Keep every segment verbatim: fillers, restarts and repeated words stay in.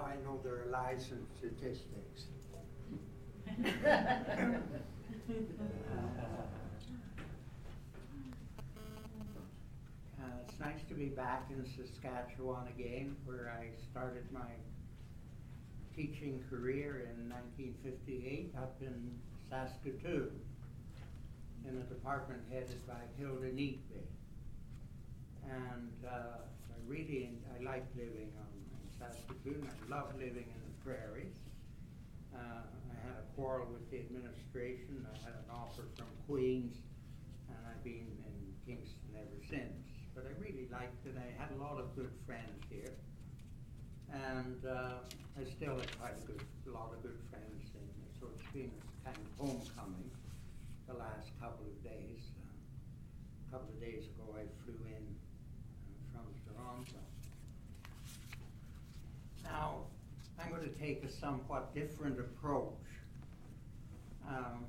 now I know there are lies and statistics. Uh, it's nice to be back in Saskatchewan again, where I started my teaching career in nineteen fifty-eight up in Saskatoon, in a department headed by Hilda Neatby. And uh, I really, I like living on, in Saskatoon. I love living in the prairies. Uh, I had a quarrel with the administration. I had an offer from Queens, and I've been in Kingston ever since. But I really liked it. I had a lot of good friends here. And uh, I still have quite a, good, a lot of good friends in there. So it's been kind of homecoming the last couple of days. Uh, a couple of days ago I flew in uh, from Toronto. Now, I'm going to take a somewhat different approach. Um,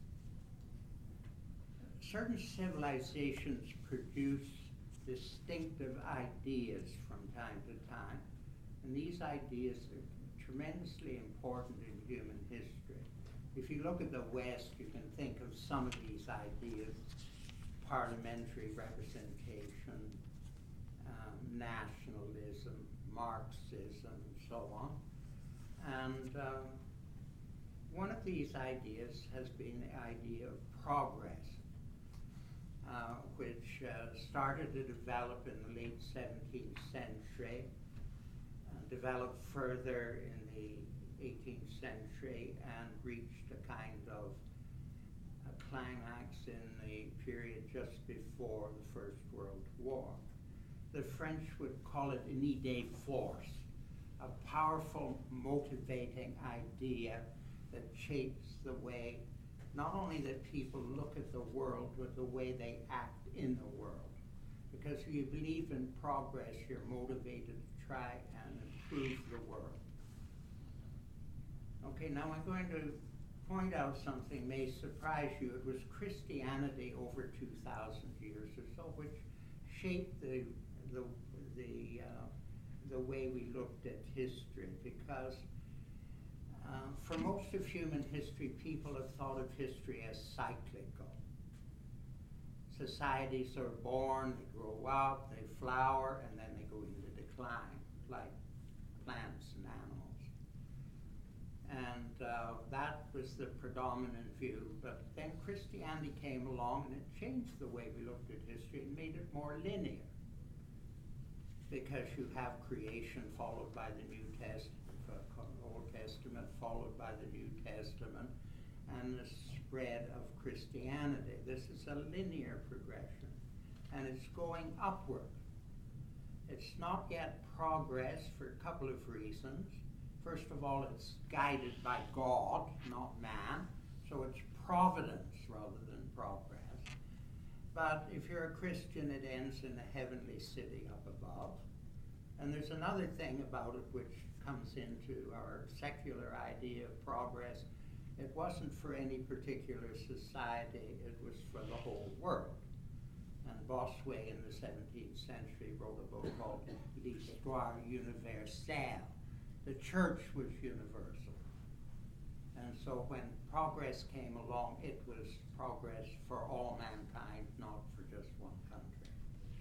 certain civilizations produce distinctive ideas from time to time, and these ideas are tremendously important in human history. If you look at the West, you can think of some of these ideas: parliamentary representation, um, nationalism, Marxism, and so on. And um, one of these ideas has been the idea of progress, Uh, which uh, started to develop in the late seventeenth century, uh, developed further in the eighteenth century, and reached a kind of a climax in the period just before the First World War. The French would call it une idée force, a powerful, motivating idea that shapes the way not only that people look at the world, but the way they act in the world. Because if you believe in progress, you're motivated to try and improve the world. Okay, now I'm going to point out something may surprise you. It was Christianity over two thousand years or so which shaped the, the, the, uh, the way we looked at history, because Uh, for most of human history, people have thought of history as cyclical. Societies are born, they grow up, they flower, and then they go into decline, like plants and animals. And uh, that was the predominant view. But then Christianity came along, and it changed the way we looked at history and made it more linear. Because you have creation followed by the New Testament, Old Testament followed by the New Testament, and the spread of Christianity. This is a linear progression, and it's going upward. It's not yet progress for a couple of reasons. First of all, it's guided by God, not man, so it's providence rather than progress. But if you're a Christian, it ends in a heavenly city up above. And there's another thing about it which comes into our secular idea of progress. It wasn't for any particular society, it was for the whole world. And Bossuet in the seventeenth century wrote a book called L'Histoire Universelle. The church was universal. And so when progress came along, it was progress for all mankind, not for just one country.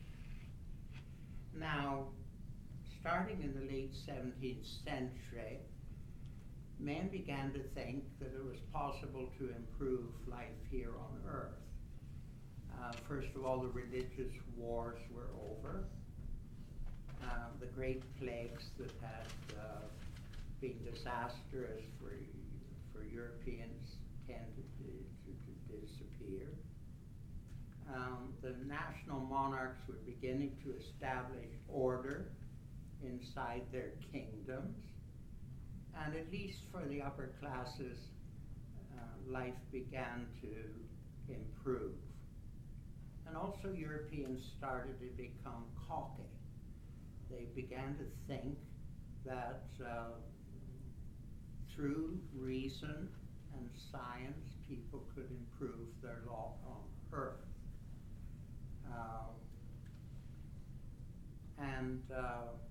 Now, starting in the late seventeenth century, men began to think that it was possible to improve life here on Earth. Uh, first of all, the religious wars were over. Uh, the great plagues that had uh, been disastrous for, for Europeans tended to, to, to disappear. Um, the national monarchs were beginning to establish order inside their kingdoms, and at least for the upper classes, uh, life began to improve. And also Europeans started to become cocky. They began to think that uh, through reason and science, people could improve their lot on Earth. Uh, and uh,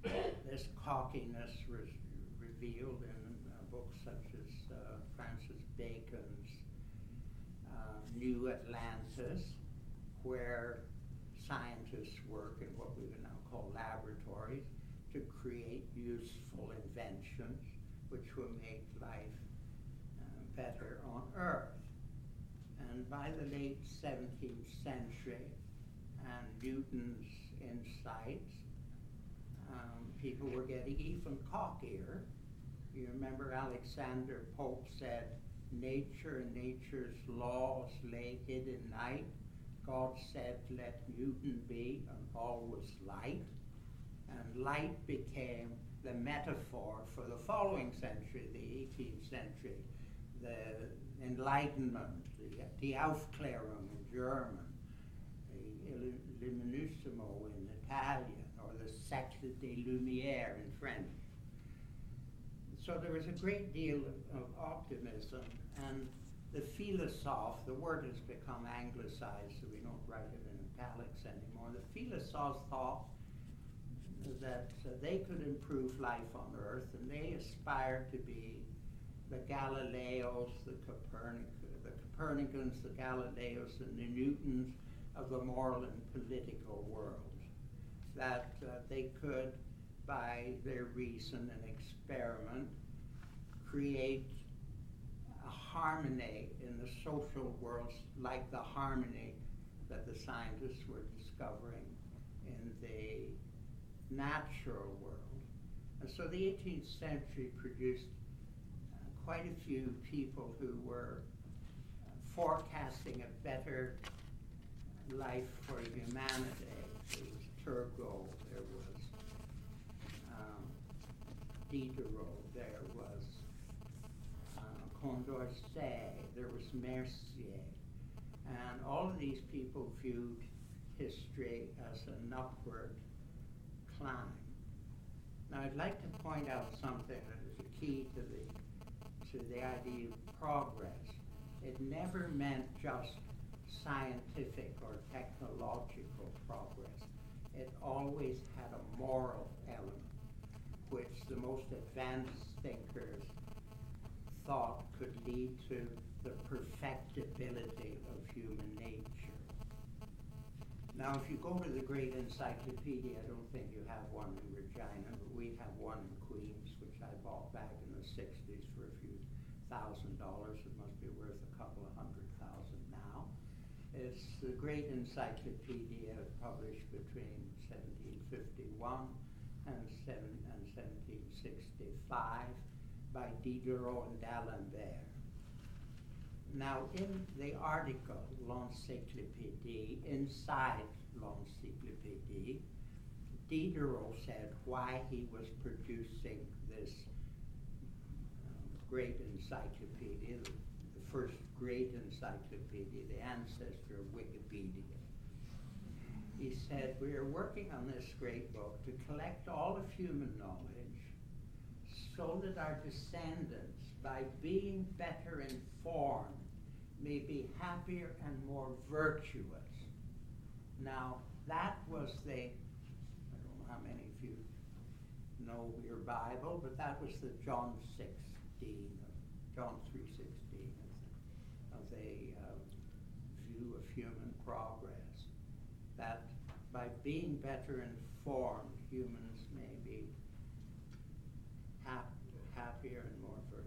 this cockiness was revealed in uh, books such as uh, Francis Bacon's uh, New Atlantis, where scientists work in what we would now call laboratories to create useful inventions which will make life uh, better on Earth. And by the late seventeenth century and Newton's insights, um, people were getting even cockier. You remember Alexander Pope said, nature and nature's laws lay hid in night. God said, let Newton be, and all was light. And light became the metaphor for the following century, the eighteenth century, the Enlightenment, the, the Aufklärung in German, the Illuminismo in Italian, or the Siècle des Lumières in French. So there was a great deal of, of optimism, and the philosophe, the word has become anglicized, so we don't write it in italics anymore. The philosophes thought that uh, they could improve life on Earth, and they aspired to be the Galileos, the, Copernic, the Copernicans, the Galileos, and the Newtons of the moral and political world. That uh, they could, by their reason and experiment, create a harmony in the social world like the harmony that the scientists were discovering in the natural world. And so the eighteenth century produced uh, quite a few people who were uh, forecasting a better life for humanity. There was Turgot, there was um, Diderot, there was uh, Condorcet, there was Mercier. And all of these people viewed history as an upward climb. Now I'd like to point out something that is a key to the, to the idea of progress. It never meant just scientific or technological progress. It always had a moral element, which the most advanced thinkers thought could lead to the perfectibility of human nature. Now, if you go to the Great Encyclopedia, I don't think you have one in Regina, but we have one in Queens, which I bought back in the sixties for a few thousand dollars. It must be worth a couple of hundred thousand now. It's the Great Encyclopedia, published between seventeen fifty-one and, seven, and seventeen sixty-five by Diderot and D'Alembert. Now, in the article, L'Encyclopédie, inside L'Encyclopédie, Diderot said why he was producing this um, great encyclopedia, the, the first great encyclopedia, the ancestor of Wikipedia. He said, we are working on this great book to collect all of human knowledge so that our descendants, by being better informed, may be happier and more virtuous. Now, that was the, I don't know how many of you know your Bible, but that was the John sixteen, John three sixteen of the, of the uh, view of human progress. That by being better informed, humans may be hap happier and more virtuous.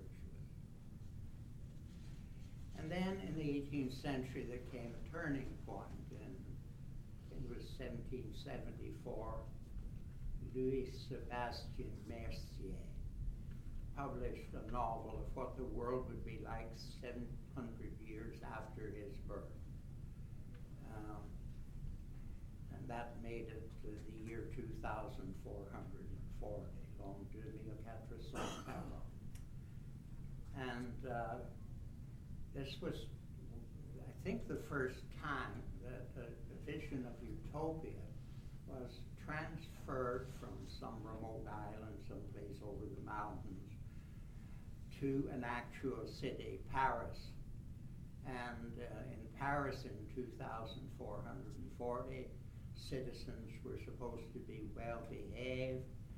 And then in the eighteenth century there came a turning point, and it was seventeen seventy-four. Louis Sébastien Mercier published a novel of what the world would be like seven hundred years after his birth. Um, and that made it to the year two thousand four hundred forty, L'Homme de mille quatre cents quarante. And uh, this was, I think, the first time that a, a vision of utopia was transferred from some remote island someplace over the mountains to an actual city, Paris. And uh, in Paris in two thousand four hundred forty, citizens were supposed to be well behaved,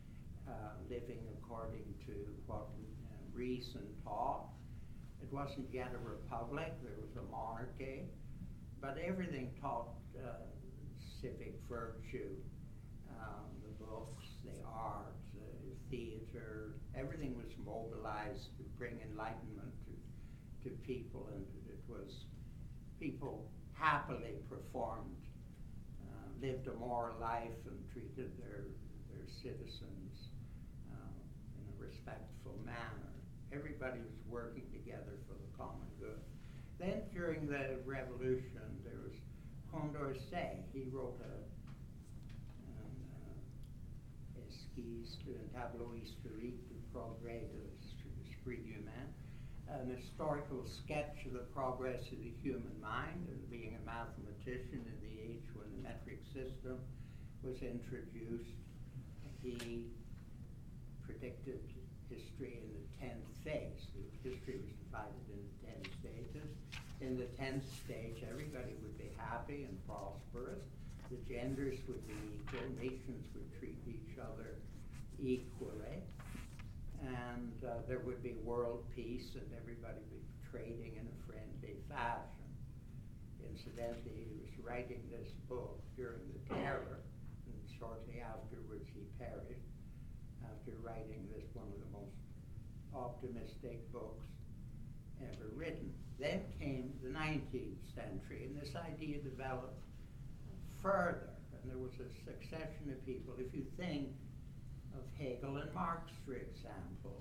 uh, living according to what uh, reason taught. It wasn't yet a republic, there was a monarchy, but everything taught uh, civic virtue. Um, the books, the art, the theater, everything was mobilized to bring enlightenment to, to people, and it was, people happily performed, uh, lived a moral life and treated their, their citizens uh, in a respectful manner. Everybody was working together for the common good. Then during the revolution, there was Condorcet. He wrote a an, uh, Esquisse d'un tableau historique du progrès de l'esprit humain, an historical sketch of the progress of the human mind. And being a mathematician in the age when the metric system was introduced, he predicted history in the tenth phase. History was divided into ten stages. In the tenth stage, everybody would be happy and prosperous. The genders would be equal. Nations would treat each other equally. And uh, there would be world peace, and everybody would be trading in a friendly fashion. Incidentally, he was writing this book during the terror, and shortly afterwards he perished after writing this, one of the most optimistic books ever written. Then came the nineteenth century, and this idea developed further, and there was a succession of people. If you think of Hegel and Marx, for example,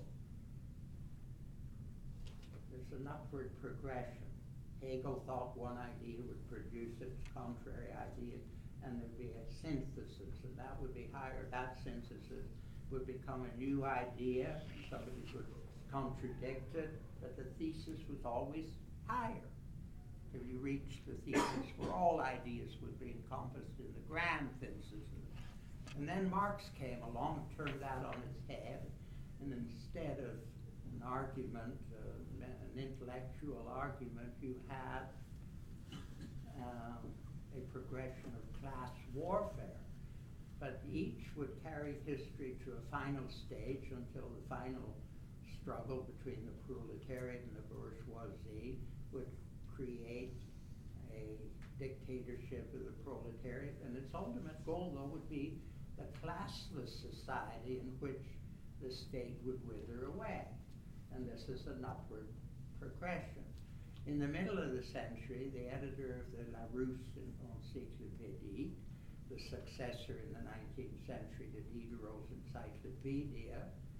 there's an upward progression. Hegel thought one idea would produce its contrary idea, and there'd be a synthesis, and that would be higher. That synthesis would become a new idea, and somebody would contradict it, but the thesis was always higher. Till you reach the thesis where all ideas would be encompassed in the grand synthesis. And then Marx came along and turned that on its head, and instead of an argument, uh, an intellectual argument, you had um, a progression of class warfare. But each would carry history to a final stage until the final struggle between the proletariat and the bourgeoisie would create a dictatorship of the proletariat, and its ultimate goal, though, would be a classless society in which the state would wither away. And this is an upward progression. In the middle of the century, the editor of the Larousse Encyclopédie, the successor in the nineteenth century to Diderot's Encyclopedia,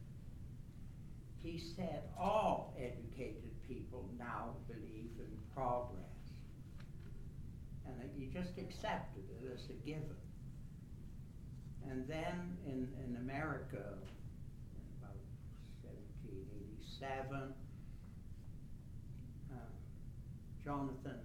he said all educated people now believe in progress. And he just accepted it as a given. And then in, in America, in about seventeen eighty-seven, uh, Jonathan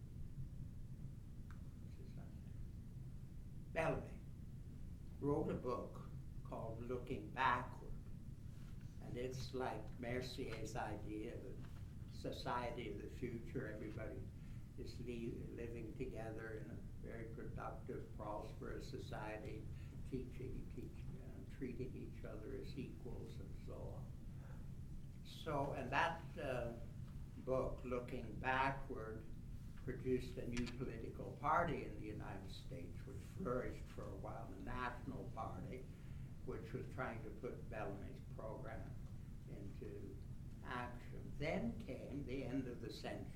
what's his last name? Bellamy wrote a book called Looking Backward. And it's like Mercier's idea of a society of the future. Everybody is li- living together in a very productive, prosperous society, teaching, teach, uh, treating each other as equals, and so on. So, and that uh, book, Looking Backward, produced a new political party in the United States, which flourished for a while, the National Party, which was trying to put Bellamy's program into action. Then came the end of the century.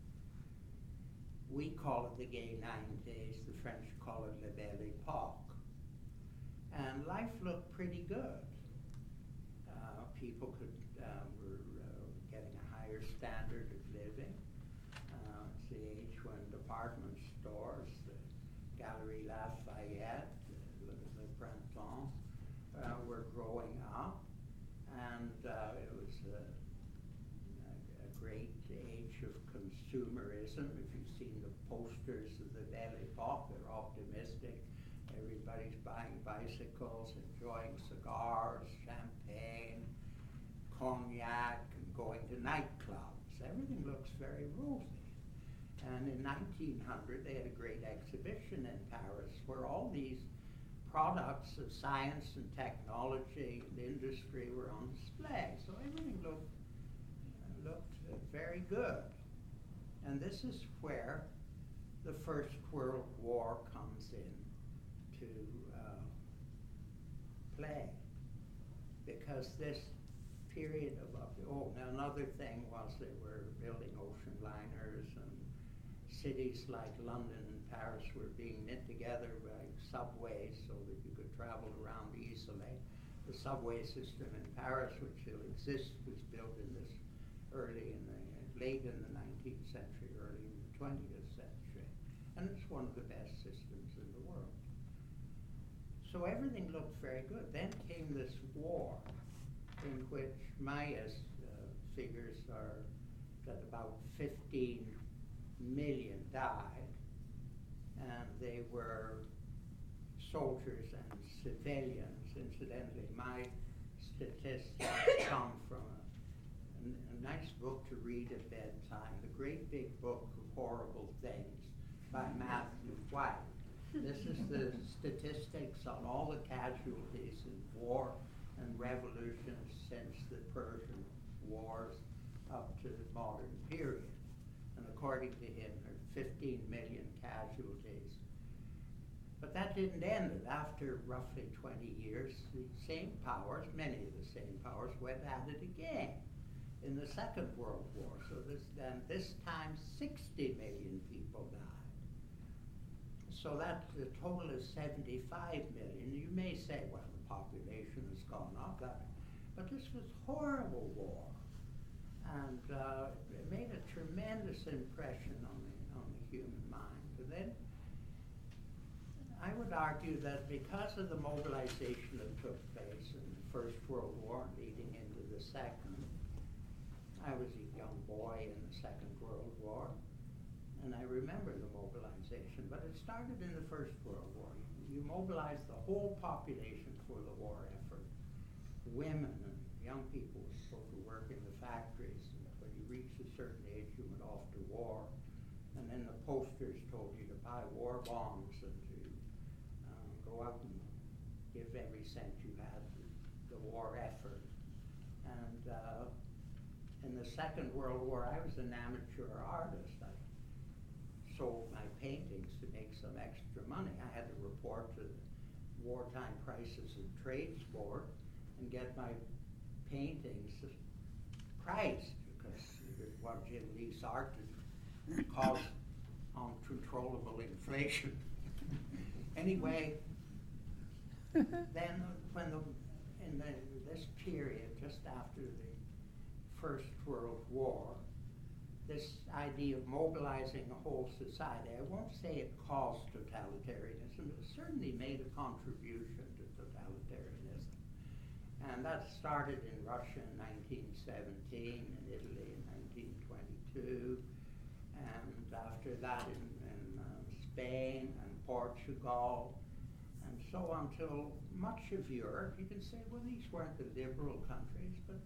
We call it the Gay Nineties, the French call it La Belle Époque. And life looked pretty good. Uh, people could, uh, were uh, getting a higher standard of living. Uh, it's the age when department stores, the Galeries Lafayette, Le, Le Printemps, uh, were growing up. And uh, it was a, a, a great age of consumerism. If you've seen the posters of the Belle Époque, they're optimistic. Everybody's buying bicycles, enjoying cigars, champagne, cognac, and going to nightclubs. Everything looks very rosy. And in nineteen hundred, they had a great exhibition in Paris where all these products of science and technology and industry were on display. So everything looked, uh, looked uh, very good. And this is where the First World War comes in to uh, play. Because this period of, oh, now another thing was they were building ocean liners, and cities like London and Paris were being knit together by subways so that you could travel around easily. The subway system in Paris, which still exists, was built in this early in the, late in the nineteenth century, early in the twentieth century. And it's one of the best systems in the world. So everything looked very good. Then came this war, in which my uh, figures are that about fifteen million died, and they were soldiers and civilians. Incidentally, my statistics come from a, a nice book to read at bedtime, The Great Big Book of Horrible Things by Matthew White. This is the statistics on all the casualties in war and revolutions since the Persian Wars up to the modern period. And according to him, there are fifteen million casualties. But that didn't end it. After roughly twenty years, the same powers, many of the same powers, went at it again in the Second World War. So this, then this time, sixty million people died. So that the total is seventy-five million. You may say, well, the population has gone up, that, but this was horrible war, and uh, it made a tremendous impression on the on the human mind. And then I would argue that because of the mobilization that took place in the First World War leading into the Second, I was a young boy in the Second World War. And I remember the mobilization, but it started in the First World War. You mobilized the whole population for the war effort. Women and young people were supposed to work in the factories, and when you reached a certain age, you went off to war. And then the posters told you to buy war bonds and to um, go out and give every cent you had to the war effort. And uh, in the Second World War, I was an amateur artist. I sold my paintings to make some extra money. I had to report to the wartime prices of trades board and get my paintings priced, because you want to release art to cause uncontrollable inflation. Anyway, then when the in the, this period, just after the First World War, this idea of mobilizing a whole society, I won't say it caused totalitarianism, but it certainly made a contribution to totalitarianism. And that started in Russia in nineteen seventeen, in Italy in nineteen twenty-two, and after that in, in uh, Spain and Portugal, and so on till much of Europe. You can say, well, these weren't the liberal countries, but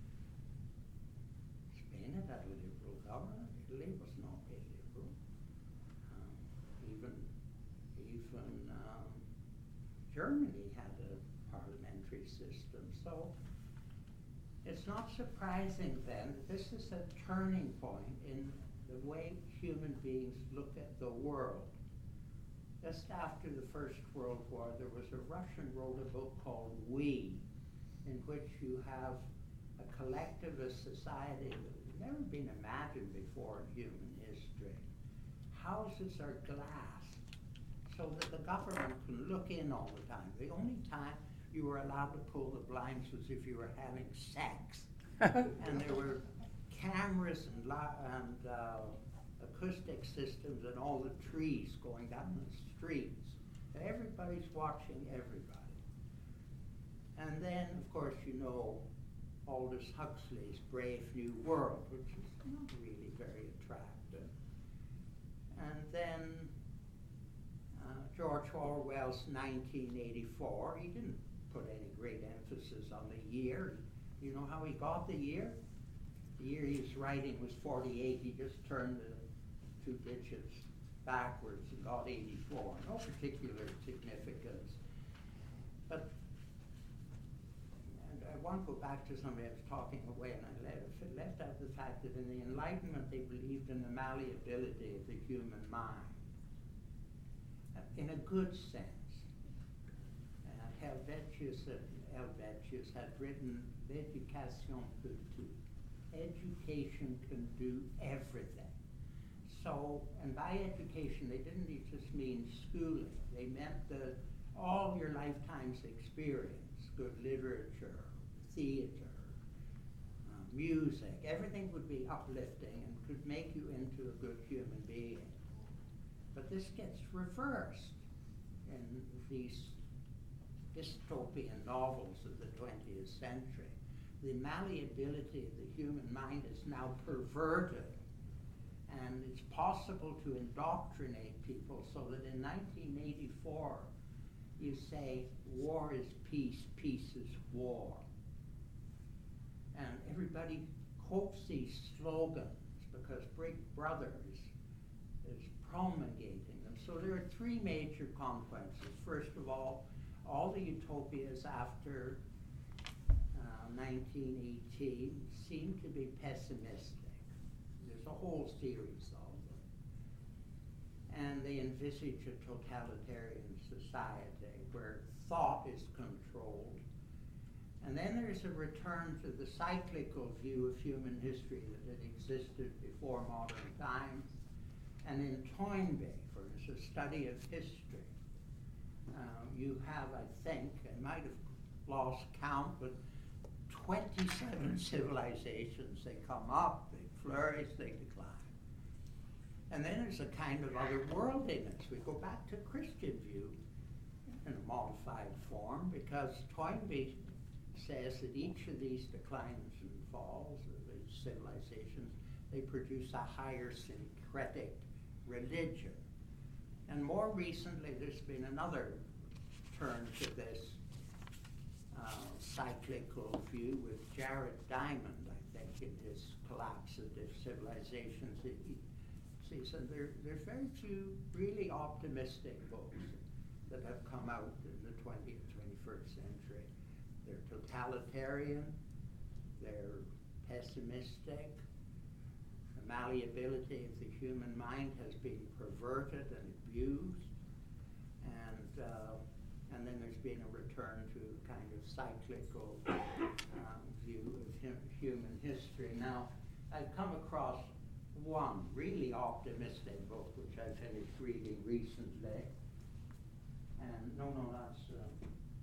Spain had had a liberal government. Italy was not illiberal. Um, even even um, Germany had a parliamentary system. So it's not surprising then that this is a turning point in the way human beings look at the world. Just after the First World War, there was a Russian wrote a book called We, in which you have a collectivist society that has never been imagined before in human history. Houses are glass, so that the government can look in all the time. The only time you were allowed to pull the blinds was if you were having sex. And there were cameras and, la- and uh, acoustic systems and all the trees going down the streets. And everybody's watching everybody. And then, of course, you know Aldous Huxley's Brave New World, which is not really very attractive. And then uh, George Orwell's nineteen eighty-four, he didn't put any great emphasis on the year. You know how he got the year? The year he was writing was forty-eight. He just turned the two digits backwards and got eighty-four. No particular significance. But and I want to go back to somebody I was talking away, and I left, left out the fact that in the Enlightenment they believed in the malleability of the human mind, uh, in a good sense. Uh, Helvetius, uh, Helvetius had written L'Education peut tout. Education can do everything. So, and by education, they didn't just mean schooling. They meant the, all your lifetime's experience, good literature, theater, uh, music, everything would be uplifting and could make you into a good human being. But this gets reversed in these dystopian novels of the twentieth century. The malleability of the human mind is now perverted, and it's possible to indoctrinate people so that in nineteen eighty-four you say war is peace, peace is war. And everybody quotes these slogans because Big Brother is, is promulgating them. So there are three major consequences. First of all, all the utopias after uh, nineteen eighteen seem to be pessimistic. There's a whole series of them. And they envisage a totalitarian society where thought is controlled. And then there's a return to the cyclical view of human history that had existed before modern times. And in Toynbee, for instance, a study of history, uh, you have, I think, I might have lost count, but twenty-seven civilizations. They come up, they flourish, they decline. And then there's a kind of otherworldliness. We go back to Christian view in a modified form, because Toynbee says that each of these declines and falls of these civilizations, they produce a higher syncretic religion. And more recently, there's been another turn to this uh, cyclical view with Jared Diamond, I think, in his Collapse of the Civilizations. He sees, and there, there's very few really optimistic books that have come out in the twentieth, twenty-first century. They're totalitarian, they're pessimistic, the malleability of the human mind has been perverted and abused, and uh, and then there's been a return to a kind of cyclical um, view of hum- human history. Now, I've come across one really optimistic book, which I finished reading recently, and no, no, that's uh,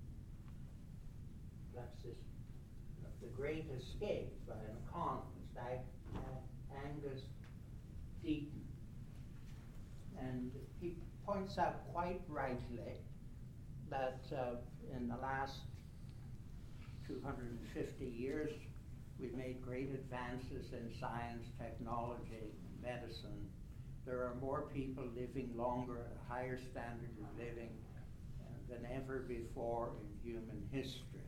that's this, uh, The Great Escape by an economist, Ag- Ag- Angus Deaton. And he points out quite rightly that uh, in the last two hundred fifty years, we've made great advances in science, technology, medicine. There are more people living longer, a higher standard of living uh, than ever before in human history.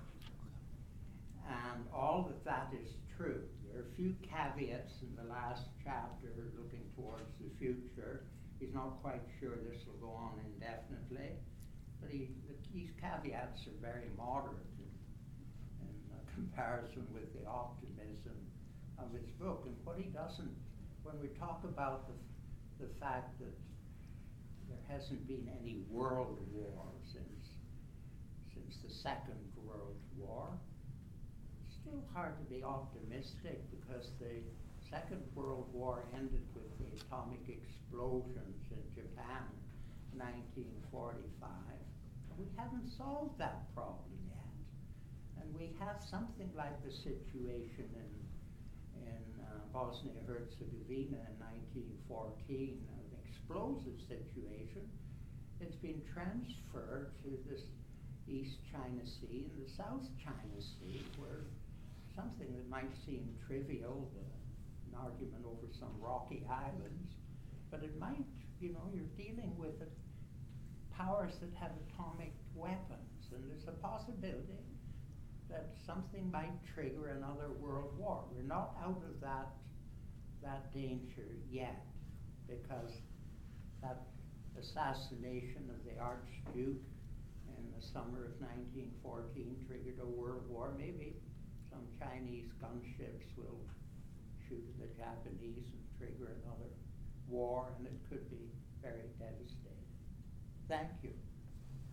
And all that that is true. There are a few caveats in the last chapter looking towards the future. He's not quite sure this will go on indefinitely, but he, these caveats are very moderate in, in uh, comparison with the optimism of his book. And what he doesn't, when we talk about the, the fact that there hasn't been any world war since, since the Second World War, it's still hard to be optimistic because the Second World War ended with the atomic explosions in Japan in nineteen forty-five. We haven't solved that problem yet. And we have something like the situation in, in uh, Bosnia-Herzegovina in nineteen fourteen, an explosive situation. It's been transferred to this East China Sea and the South China Sea, where something that might seem trivial, the, an argument over some rocky islands, but it might, you know, you're dealing with it, powers that have atomic weapons, and there's a possibility that something might trigger another world war. We're not out of that, that danger yet, because that assassination of the Archduke in in the summer of nineteen fourteen triggered a world war. Maybe some Chinese gunships will shoot at the Japanese and trigger another war, and it could be very devastating. Thank you.